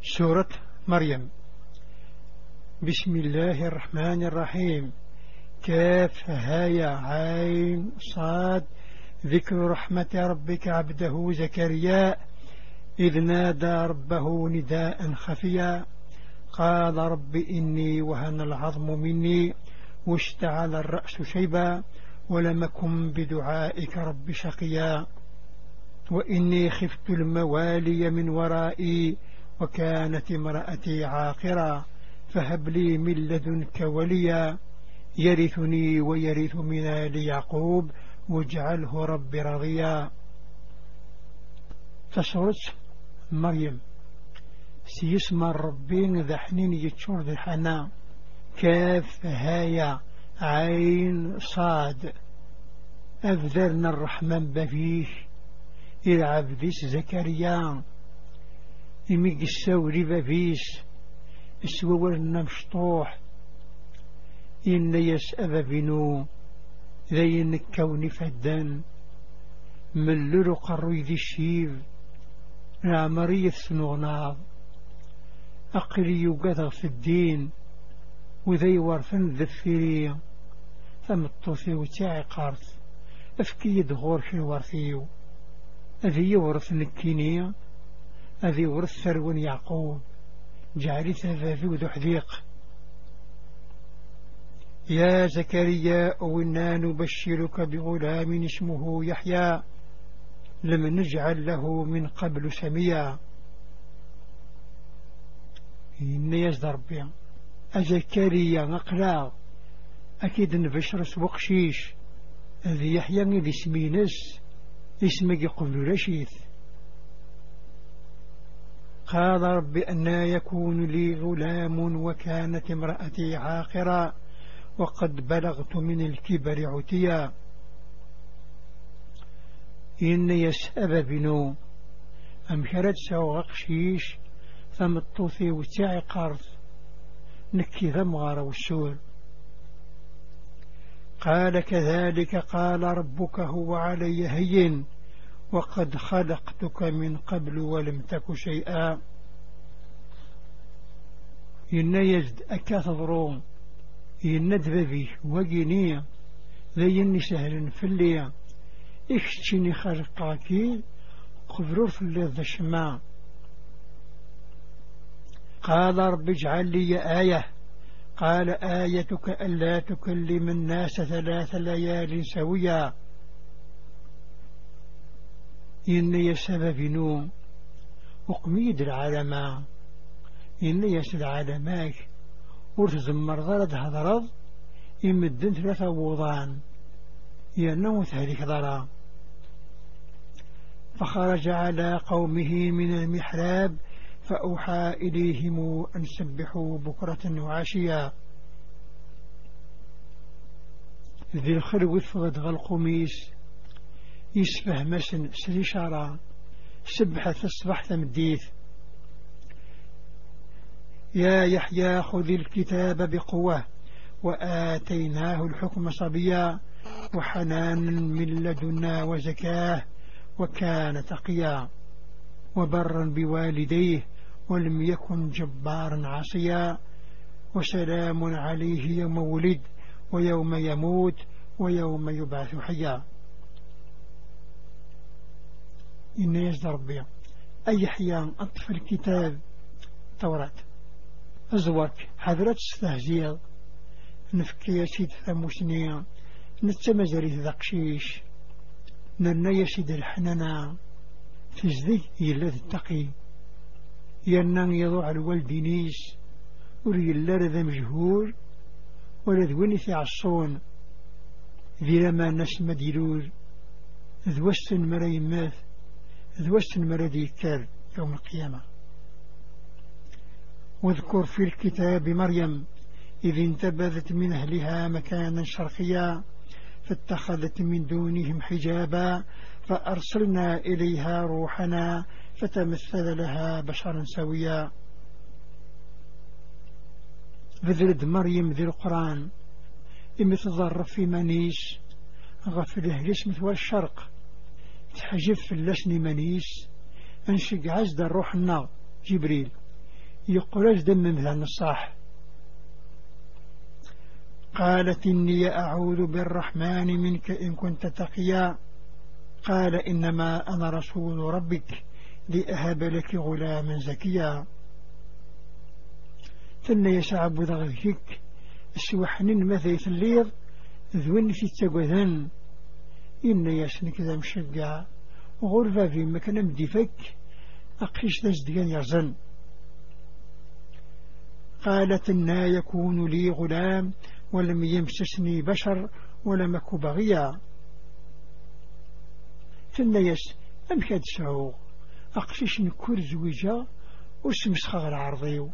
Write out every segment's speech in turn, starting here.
سورة مريم. بسم الله الرحمن الرحيم. كاف هايا عين صاد. ذكر رحمة ربك عبده زكريا إذ نادى ربه نداء خفيا قال رب إني وهن العظم مني واشتعل الرأس شيبا ولم أكن بدعائك رب شقيا وإني خفت الموالي من ورائي وكانت امرأتي عاقرا فهب لي من لدنك وليا يرثني ويرث من آل يعقوب واجعله رب رضيا. فسورة مريم سيسمى الربين ذا حنين يتشور ذا حنا. كاف هايا عين صاد. أبذرنا الرحمن بفيه إلى عبديس زكريا يميق السوري بفيس اسوورنا مشطوح إن يسأب بنو ذين الكون فدان من لرق الريد الشيب العمرية سنغناض أقلي يقذر في الدين وذي ورثن ذفيري ثمطوثي وتاعي قارث أفكي يدغور في ورثيو أذي يورث نكينية أذي ورث ثرون يعقوب جعلي ثفافي وذو حذيق. يا زكريا وإنا نبشرك بغلام اسمه يحيى لم نجعل له من قبل سميا. إن يزدر بها أزكريا نقلا أكيد نبشر سوقشيش أذي يحيى ذي سمينس اسمك قبل رشيث. قال رب أنا يكون لي غلام وكانت امرأتي عاقرا وقد بلغت من الكبر عتيا. إن يسأب بنو أمشرت سوغ قشيش ثمطوثي وتاعي قارث نكي ذمغار والسور. قال كذلك قال ربك هو علي هين وقد خلقتك من قبل ولم تك شيئا. إن يزد أكاثضرون يندب به وقينية ذي سهل في الليا اكتشني خلقاكي قبرور في اللي ذا الشماء. قال رب اجعل لي آية. قال آيتك ألا تكلم الناس 3 ليال سويا. إني سبب نوم وقميد العالماء إني يسد عالماك ورث مرضى هذرض يمدن 3 وضان ينمو ثهلك ضرا. فخرج على قومه من المحراب فأوحى إليهم أن سبحوا بكرة وعشيا. ذي الخلو فغد القميس يسفه مسن سريشارا سبحة الصبح ثمديث. يا يحيى خذ الكتاب بقوة وآتيناه الحكم صبيا وحنان من لدنا وزكاه وكان تقيا وبرا بوالديه ولم يكن جبارا عصيا وسلام عليه يوم ولد ويوم يموت ويوم يبعث حيا. إن يزدر بي أي حيان أطفل الكتاب توراة أزورك حضرت استهزيل نفكي يسيد ثموسنية نتمزري ذقشيش نرنا يسيد الحنانا تزدي يلذ التقي ينان يضع الوالدينيس وري اللارذ مجهور ولذوين في عصون ذي لما نسمى ديلور ذوستن مريمات ذوستن مرادي كار يوم القيامة. واذكر في الكتاب مريم إذ انتبذت من أهلها مكانا شرقيا فاتخذت من دونهم حجابا فأرسلنا إليها روحنا فتمثل لها بشرا سويا. بذلد مريم ذي القرآن تظرف في منيس غفله الاسم والشرق تحجف في اللسن منيس انشق عزد الروح النار جبريل يقرج دم مثل الصاح. قالت إني أعوذ بالرحمن منك إن كنت تقيا. قال إنما أنا رسول ربك لأهب لك غلاما زكيا. ثم يسعب ذغيك السوحن مثيث الليض ذوين في التقوذن إن يسنك ذا مشقع وغرفة في مكان مدفك أقفش تزدقان يرزن. قالت إنا يكون لي غلام ولم يمسسني بشر ولم أك بغيا. ثم أمكاد سعوغ أقفش نكور زوجا وسمسخغ العرضيو.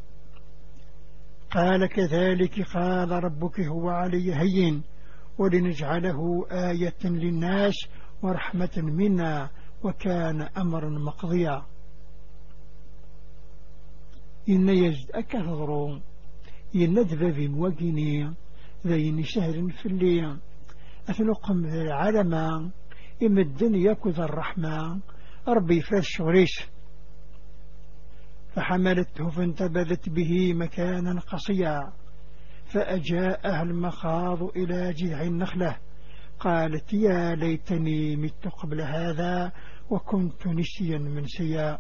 قال كذلك قال ربك هو علي هين ولنجعله آية للناس ورحمة منا وكان أمرا مقضيا. إن يجد أكثرون يندب في موقني ذين شهر في الليل أثنقم ذي العالم إمدن يكذ الرحمن ربي فرش غريش. فحملته فانتبذت به مكانا قصيا فأجاءها المخاض إلى جذع النخلة قالت يا ليتني مت قبل هذا وكنت نسيا منسيا.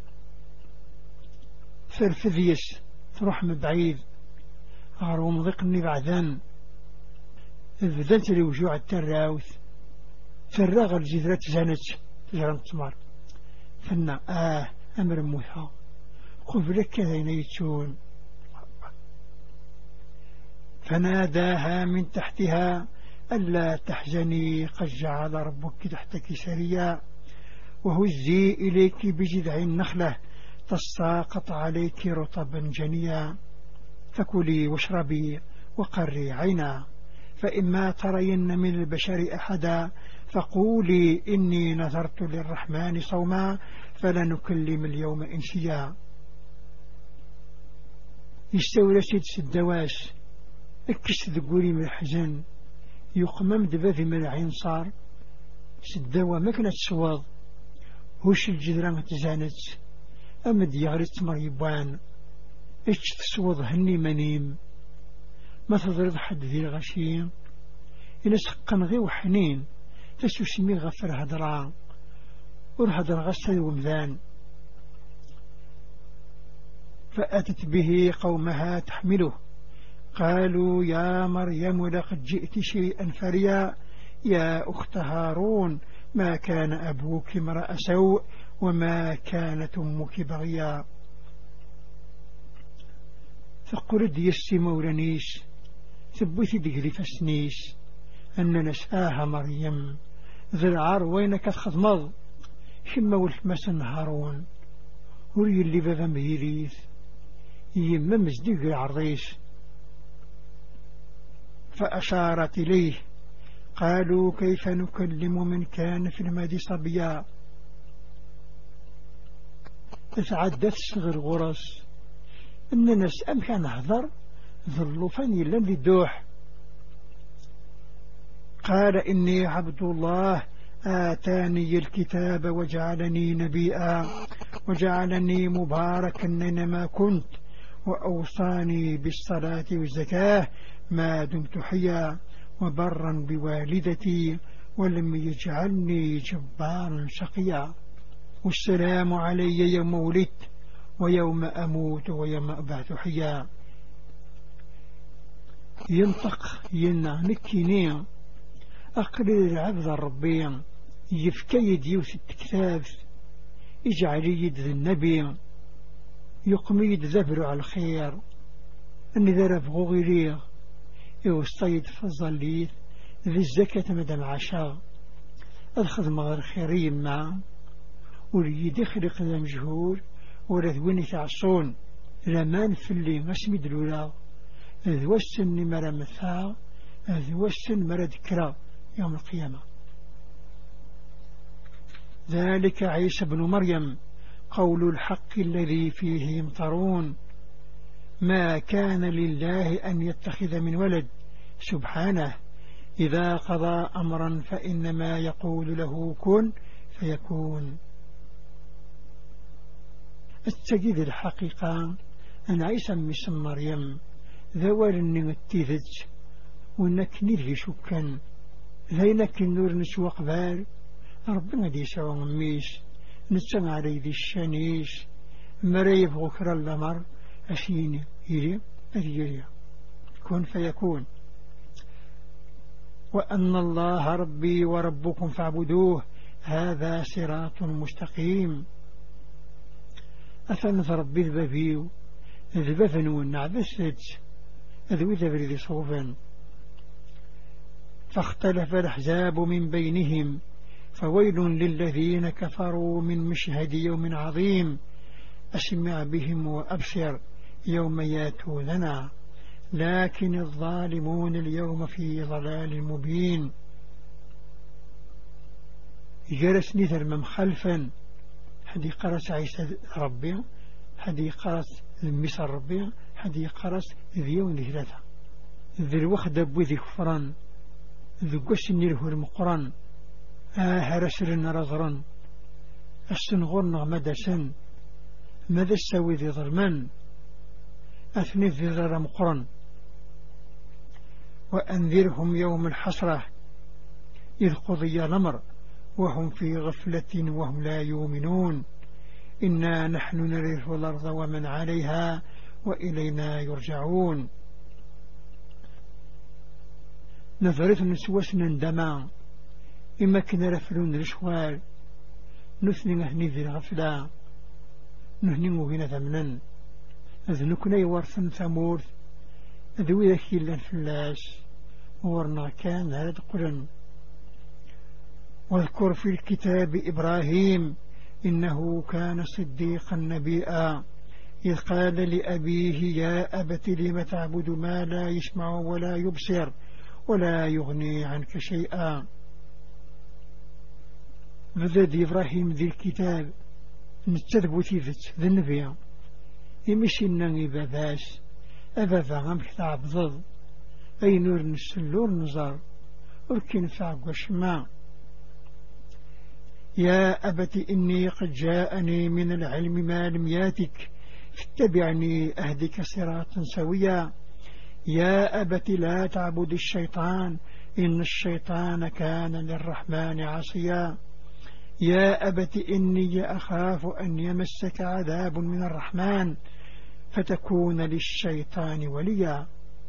فرفذيس تروح من بعيد عروم ضقني بعدين ذات لي وجوع التراوث فرغ الجذرة زانت جرم تمار فنا أمر موحى قبلك كذا ينيتون. فناداها من تحتها ألا تحزني قد جعل ربك تحتك سريا وهزي إليك بجذع النخلة تساقط عليك رطبا جنيا فكلي واشربي وقري عينا فإما ترين من البشر أحدا فقولي إني نذرت للرحمن صوما فلنكلم اليوم إنسيا. يستولى سيدس الدواس اكس ذقوري من الحزن يقمم دباذي من العين صار سدوا مكنة سواض هوش الجذران تزانت أمد يغرس مريبان اتش تسوض هني منيم ما تضرب حد ذي الغشيم إلا سقن غي وحنين تسو سمي غفر هدران ورهدر غسل ومذان. فأتت به قومها تحمله قالوا يا مريم لقد جئت شيئا فريا يا أخت هارون ما كان أبوك امرأ سوء وما كانت أمك بغيا. فقرد يسي مولانيش ثبت دقلي فسنيش أن نسآها مريم ذي العار وينك تخضمض شما والحمسن هارون وري اللي بابا مهيريث يما مزدق العرضيش. فأشارت إليه قالوا كيف نكلم من كان في المهد صبيا. تتعدث صغر غرس إننا أمكان نهضر ظلوا فاني لن الدوح. قال إني عبد الله آتاني الكتاب وجعلني نبيا وجعلني مباركا أينما كنت وأوصاني بالصلاة والزكاة ما دمت حيا وبرا بوالدتي ولم يجعلني جبارا شقيا. والسلام علي يوم ولدت ويوم أموت ويوم أبعث حيا. ينطق ينا نكيني أقرر العبد الربي يفكي ديوث التكتاف يجعل يد ذي النبي يقميد ذبر على الخير أن ذرف غيريه يوصيد فظليت ذي الزكاة مدام عشاء أخذ مغار خيري مع وريد يخلق ذا مجهول ولا ذويني تعصون لمان في اللي مسمي دلولا ذو السن مرا مثا ذو السن مرا ذكرى يوم القيامة. ذلك عيسى بن مريم قول الحق الذي فيه يمطرون ما كان لله أن يتخذ من ولد سبحانه إذا قضى أمرا فإنما يقول له كن فيكون. التجد الحقيقة أن عيسى مسم مريم ذوال أني التيذج وأنك نذي شكا ذينك النور نسوى قبال ربنا دي سوى مميس نتسمع علي ذي الشانيس مريب غكر اللمر أشيني إلي أذيريا كن فيكون وأن الله ربي وربكم فاعبدوه هذا صراط مستقيم أثنث ربي ذبابيو ذبابن والنعبسد ذوي ذبري صوفا فاختلف الأحزاب من بينهم فويل للذين كفروا من مشهد يوم عظيم أسمع بهم وأبصر يوم ياتوننا لكن الظالمون اليوم في ضلال مبين جلسني ثرمم خلفا حدي قرس عيسى ربي حدي قرس المسا ربي حدي قرس ذيون ثلاثة ذي الوخد بوذي كفران ذي قش نيره المقران هرسل رغرا السنغر نغمد سن ماذا السوي ذي ظلمان أثني ذي ذر مقران وأنذرهم يوم الحسرة إذ قضي الأمر وهم في غفلة وهم لا يؤمنون إنا نحن نرث الأرض ومن عليها وإلينا يرجعون نظرت نسوسنا اندما إما كنا رفلون الشوال نثني نهني ذي الغفلة نهني مهنة ثمنا أذنكنا يورثن ثمورث ذوي ذكي الفلاس ورنا كان هذا قرن واذكر في الكتاب إبراهيم إنه كان صديقا نبيئا إذ قال لأبيه يا أبت لم تعبد ما لا يسمع ولا يبصر ولا يغني عنك شيئا بذد إبراهيم ذي الكتاب نتذبو تيذت ذي النبي يمشي النغي باباس أبابا غمك تعبضض أي نور نسلور نزار ولكن فعق وشما يا أبت إني قد جاءني من العلم ما لم ياتك فاتبعني أهدك صراطا سويا يا أبت لا تعبد الشيطان إن الشيطان كان للرحمن عصيا يا أبت إني أخاف أن يمسك عذاب من الرحمن فتكون للشيطان وليا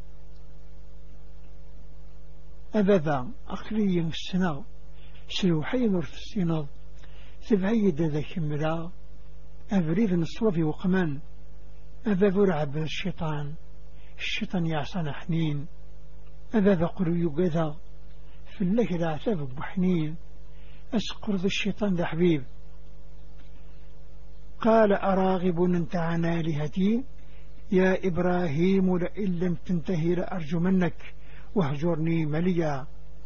أبدا أقلي السنة سلوحي نرث السنة سبعيد ذاك ملا أبريد نصوف وقمان أبا رعب الشيطان يعصان حنين أبا قلو يقذى في الله العتاب بحنين أسقرض الشيطان ذا حبيب قال أراغب أنت عن آلهتي يا إبراهيم لئن لم تنتهي لأرجمنك واهجرني مليا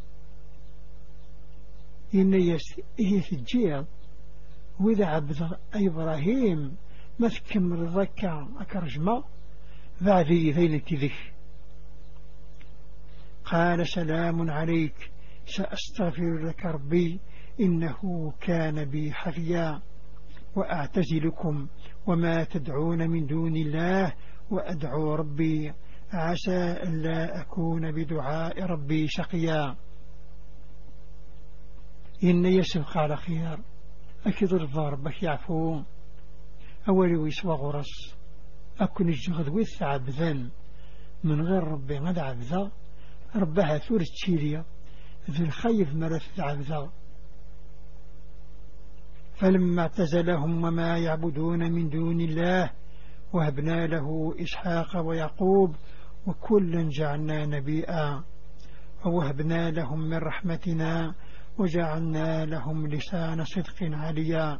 إن إيه في الجيل وإذا عبد إبراهيم ما تكمل ذكا أكرجما بعد ذينك ذك قال سلام عليك سأستغفر لك ربي إنه كان بي حفيا وأعتزلكم وما تدعون من دون الله وأدعو ربي عسى ألا أكون بدعاء ربي شقيا إن يسبق على خيار أكيد رضا ربك يعفو أولي ويسوى غرس أكون الجغد ويث عبذا من غير ربي غد عبذا ربها ثور التشيريا ذي الخيف مرث عبذا فلما اعتزلهم وما يعبدون من دون الله وهبنا له إسحاق ويعقوب وكلا جعلنا نبيئا ووهبنا لهم من رحمتنا وجعلنا لهم لسان صدق عليا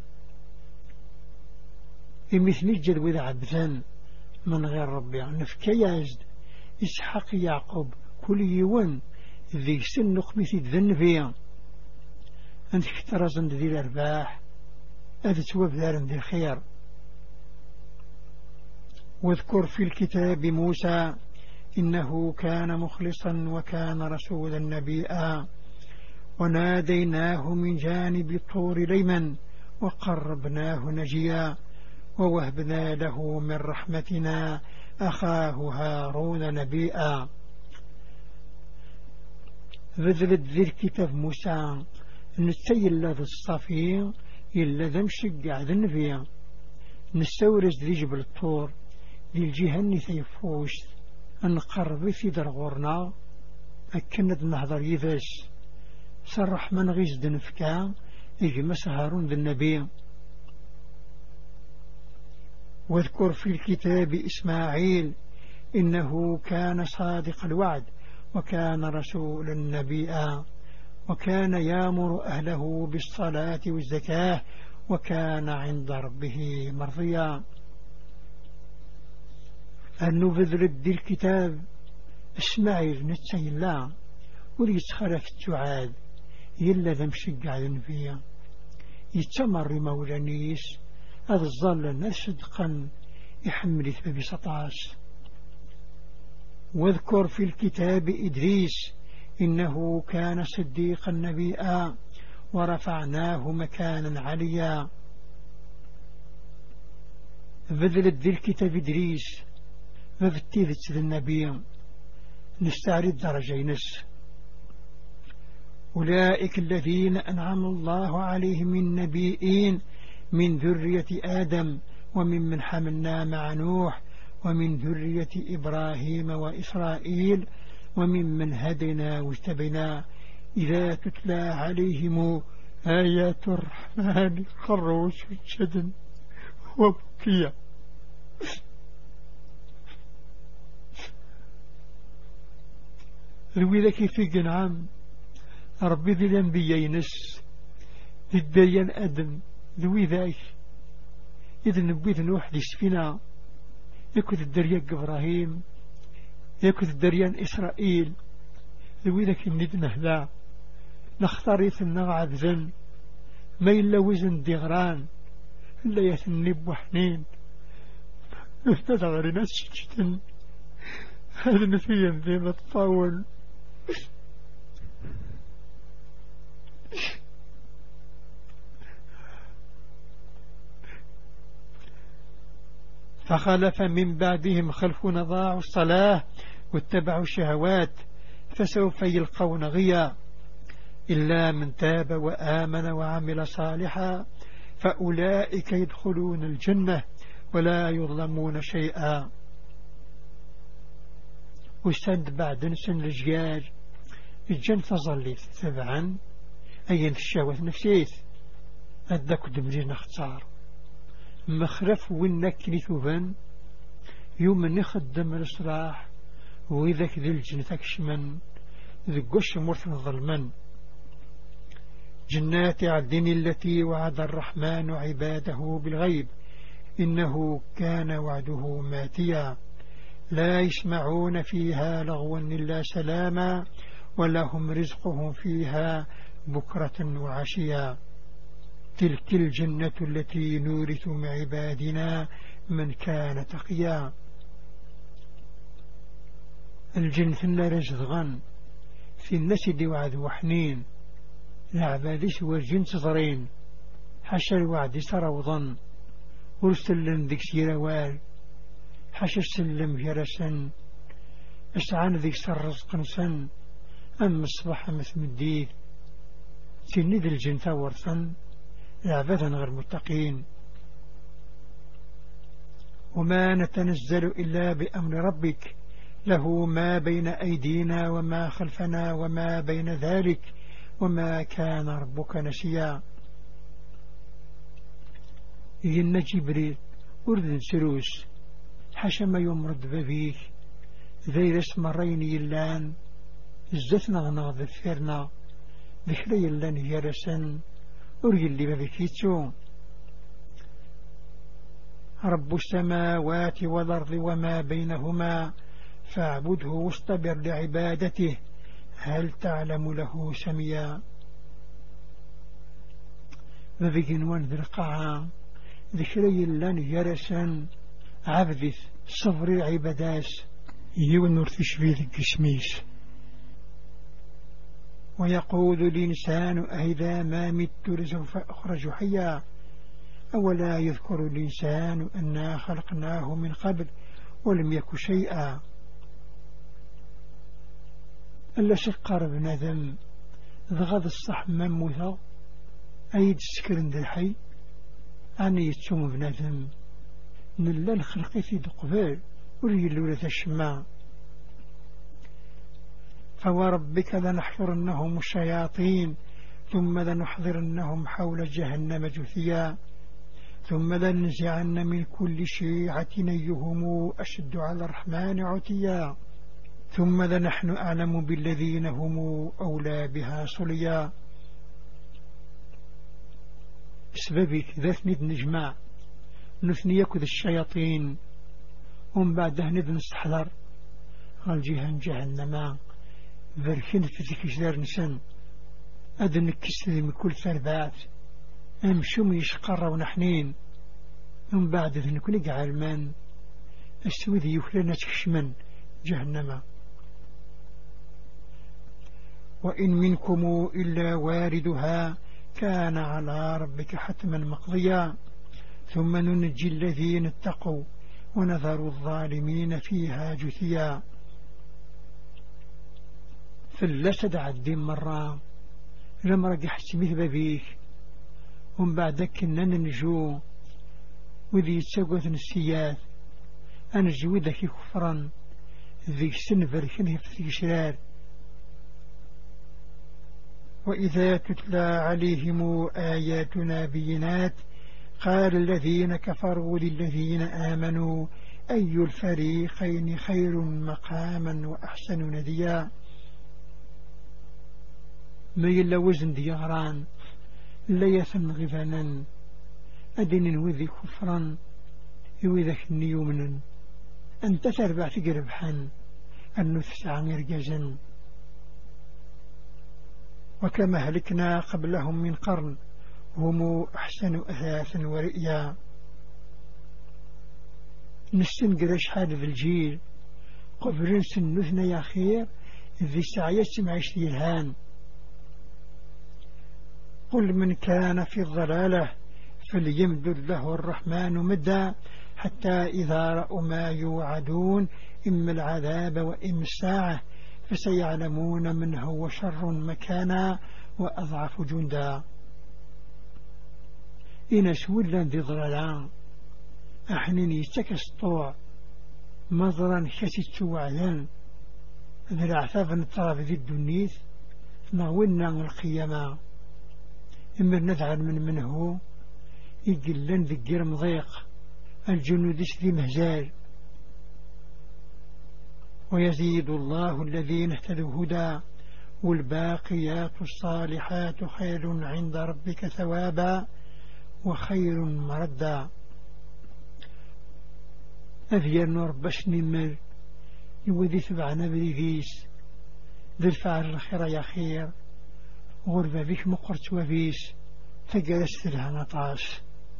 مثل الجد وذا عبثان من غير ربي نفكي يزد إسحاق يعقوب كل يوان ذي سن نخمث الذنبيا أنت اخترزن ذي الأرباح أذت وبذارن ذي الخير واذكر في الكتاب موسى إنه كان مخلصا وكان رسولا نبيئا وناديناه من جانب الطور ليمن وقربناه نجيا ووهبنا له من رحمتنا أخاه هارون نبيئا. بذلت ذي الكتاب موسى نتي إلا ذي الصفي إلا ذا مشقع ذي النبي نستورز ذي جبل الطور ذي الجهة ثيفوش نقرب في درغورنا أكند نهضر يذاس صرح من غيز دنفكا إجمس هارون ذي النبي. واذكر في الكتاب إسماعيل إنه كان صادق الوعد وكان رسولا نبيا وكان يامر أهله بالصلاة والزكاة وكان عند ربه مرضيا. أن نبذل دي الكتاب إسماعيل نتسي الله وليس خلف التعاد يلا ذا مشقع ذنفيا يتمر مولانيس هذا الظل صدقا يحمل في سطاس. واذكر في الكتاب إدريس إنه كان صديقا نبيا ورفعناه مكانا عليا. بذلت ذي الكتاب إدريس فبتيذت ذي النبي نستعرض درجينس. أولئك الذين أنعم الله عليهم من نبيين من ذرية آدم ومن حملنا مع نوح ومن ذرية إبراهيم وإسرائيل وممن هدينا واجتبنا إذا تتلى عليهم آيات الرحمن خروا سجدا وبكيا. روي ذاك في قنعام ربي ذي الأنبياء ينس ذي الديان آدم ذوي ذاك إذن نبيذ نوح ذي السفينة يكذ الدريان إبراهيم يكذ الدريان إسرائيل ذوي ذاك الندنة لا نختاريث النغعب ذن ما إلا وزن دغران إلا يثنب وحنين نفتغر ناس شجتن هذا نفيا ذي متطاول. فخلف من بعدهم خلف ضاعوا الصلاة واتبعوا الشهوات فسوف يلقون غيا إلا من تاب وآمن وعمل صالحا فأولئك يدخلون الجنة ولا يظلمون شيئا. وستند بعد نسن الجياج الجنة ظلت تبعا أي الشهوات نفسيت أدك دمجين اختار مخرف وينك لثوبان يوم نخدم الإصلاح وإذاك ذي الجنة تكشمن ذي قش مرثن ظلمن. جنات عدن التي وعد الرحمن عباده بالغيب إنه كان وعده ماتيا لا يسمعون فيها لغوا إلا سلاما ولهم رزقهم فيها بكرة وعشيا. تلك الجنة التي نورث من عبادنا من كان تقيا. الجنة لا رزغا في النسد وعد وحنين العباد سوى الجن صغرين حشى الوعد سروضا ورسلن ذيك سيروال حشى السلم جرسا اسعان ذيك سرزق سن أم الصباح مثل الديد سند الجن ثورثا لعبدا غير متقين. وما نتنزل إلا بأمر ربك له ما بين أيدينا وما خلفنا وما بين ذلك وما كان ربك نسيا. إن جبريل أرد سروس حشم يمرد ببيك ذي اسم الرين يلان الزثنا غناض الثيرنا ذكري يلان يرسن أرجل اللي بذكيتو. رب السماوات والأرض وما بينهما فاعبده واصطبر لعبادته هل تعلم له سميا. بذكين وانذر قاعا ذكري لن يرسن عبدث صبر عباداس يون نرثش في ذك اسميس. ويقول الإنسان أئذا ما مت لسوف أخرج حيا أولا يذكر الإنسان أنا خلقناه من قبل ولم يك شيئا. ألا شقر بنادم ضغط الصح مموثا أيد سكرن ذا الحي أني يتسوم بنادم نلا الخلق في دقبال وريلولة الشماء. فوربك لنحشرنهم الشياطين ثم لنحضرنهم حول جهنم جثيا ثم لننزعن من كل شيعة أيهم أشد على الرحمن عتيا ثم لنحن أعلم بالذين هم أولى بها صليا. سببك ذات ند نجمع نثني يكذ الشياطين ومن بعده ند نستحضر غالجيها جهنم ذركين في ذيك جدار نسن أدن كسل من كل ثربات أمشوم يشقر ونحنين ومن بعد ذنك نقع المان السوذي يخلنا تكشمن جهنم. وإن منكم إلا واردها كان على ربك حتما مقضيا ثم ننجي الذين اتقوا ونذر الظالمين فيها جثيا. فلسد عدين مرة لما رجح سميه ببيك ومن بعدك إننا ننجو وذي يتساقوث نسيات أنجو ذاك كفرا ذي سنفر كنه في شرار. وإذا تتلى عليهم آياتنا بينات قال الذين كفروا للذين آمنوا أي الفريقين خير مقاما وأحسن نديا. ما يلا وزن دياران لا يثن غفانا أدن وذي كفرا يوذك النيومنا أنت تربع تقربحا النفس عن إرجازا. وكما هلكنا قبلهم من قرن هم أحسن أثاثا ورئيا. نستنقر أشحال في الجيل قبل سنثنا يا خير ذي سعية معيش الهان. قل من كان في الضلالة فليمدد له الرحمن مدا حتى إذا رأوا ما يوعدون إما العذاب وإما الساعة فسيعلمون من هو شر مكانا وأضعف جندا. إن سولا ذي ضلالان أحنين يتكس طوع مظرا كسيت وعلان ذي العثاب نطرف ذي الدنيث نغولنا القيامة إما نذعر منه يقلن ذي الجرم ضيق الجنود ذي مهزال. ويزيد الله الذين اهتدوا هدى والباقيات الصالحات خير عند ربك ثوابا وخير مردا. أذير نور باش نمر يودي تبعنا بريفيس ذي الفعل الخير يا خير غربة بك مقرت وفيس فجلست لها نطاس.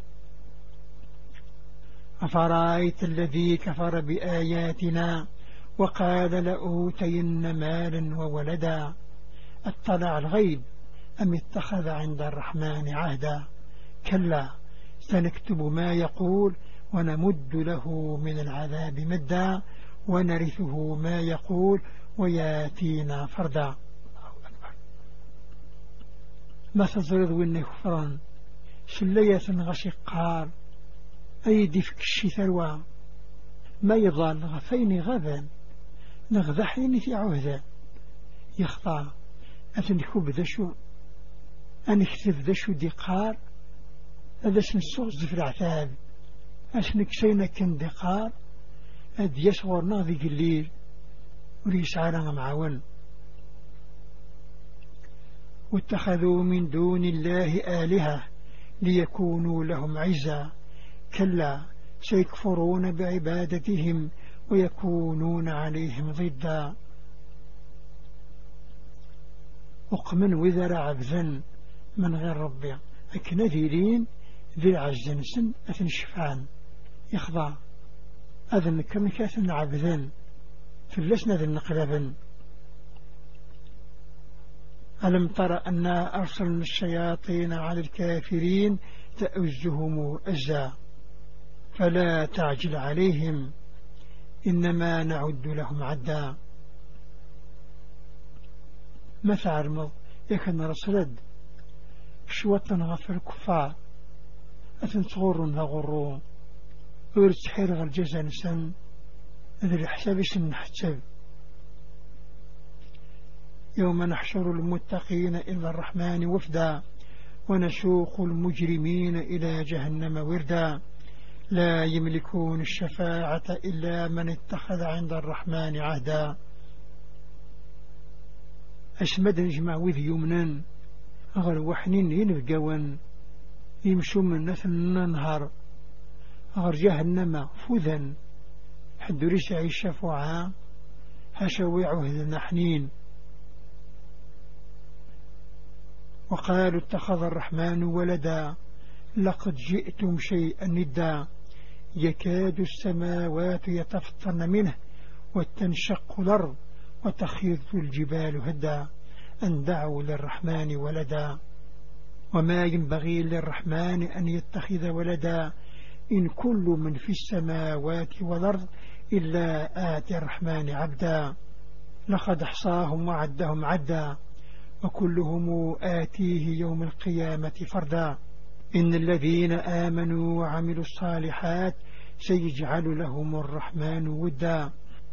أفرأيت الذي كفر بآياتنا وقال لأوتين مالا وولدا اطلع الغيب أم اتخذ عند الرحمن عهدا. كلا سنكتب ما يقول ونمد له من العذاب مدا ونرثه ما يقول وياتينا فردا. ما تزرد وإنه كفران سلية غشقار أيدي فك الشثروى ما يضال غفين غابا نغذحين في عهدا يخطى أتنكوب ذشو أنكتب ذشو دقار هذا سنسوز في العتاب أسنك سينا كان دقار أد يصغر ناضي الليل وليسعانا معاون. واتخذوا من دون الله آلهة ليكونوا لهم عزا. كلا سيكفرون بعبادتهم ويكونون عليهم ضدا. أقمن وذر عبثا من غير ربي أكنذيرين ذي العزنسن أثن شفعان يخضع أذن كمكاثن عبثا فلسنا ذي النقلبا. ألم تر أن أرسلنا الشياطين على الكافرين تأزهم أزا فلا تعجل عليهم إنما نعد لهم عدا. ما تعرمض يكن رسلد شوطا غفر الكفار أتنصغرون غرون ويرتحير غير جزا نسان ذي الحساب سن حساب. يوم نحشر المتقين إلى الرحمن وفدا ونسوق المجرمين إلى جهنم وردا لا يملكون الشفاعة إلا من اتخذ عند الرحمن عهدا. أسمد نجمع وذ يمنا غير وحنين ينفقون يمشوا من نثل النهار غير جهنم فذا حد رسع الشفاعة هشوي عهد حنين. وقالوا اتخذ الرحمن ولدا لقد جئتم شيئا ندا يكاد السماوات يتفطرن منه وتنشق الأرض وتخير الجبال هدا أن دعوا للرحمن ولدا وما ينبغي للرحمن أن يتخذ ولدا إن كل من في السماوات والأرض إلا آتي الرحمن عبدا لقد احصاهم وعدهم عدا وكلهم آتيه يوم القيامة فردا. إن الذين آمنوا وعملوا الصالحات سيجعل لهم الرحمن ودا.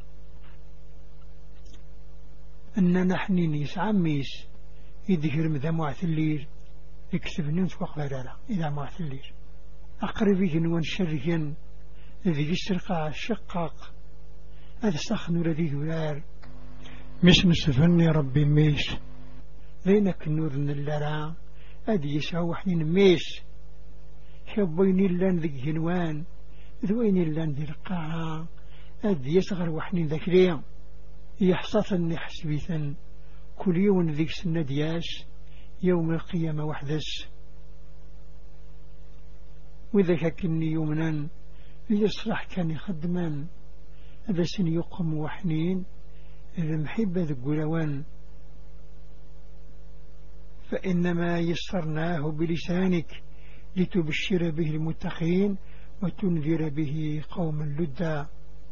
أن نحن نيس عميس يذكر مذا معث الليل يكتب ننس وقبلالا إذا معث الليل أقربين وانشرين الذي يسرق الشقاق هذا سخن الذي يلار مش نسفني ربي ميش ذينك النور نلرا أدي يسعو حنين ميش حبين اللان ذي جنوان ذوين اللان ذي القاعة أدي يصغر وحنين ذكريا يحصفني حسبيثا كل يوم ذيك سنة دياش يوم القيامة وحدش. وإذا كني يومنا يصرح كان يخدمان هذا سن يقم وحنين إذا محبة ذقلوان فإنما يسرناه بلسانك لتبشر به المتقين وتنذر به قوما لدا.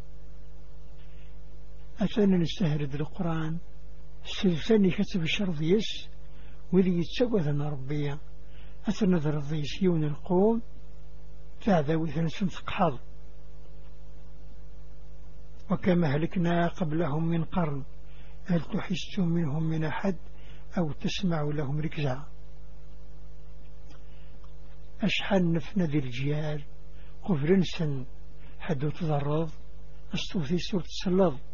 أثنى نستهرد القرآن سلساني كتب الشرطيس وذي يتسوى ذن ربيا أثنى ذر الضيسيون القوم فهذا وثن سنسق حظ. وكما هلكنا قبلهم من قرن هل تحس منهم من أحد أو تسمع لهم ركزا. أشحال نفنا ذي الجيال قفرنسا حدو تضرض أستوثي سورة السلظ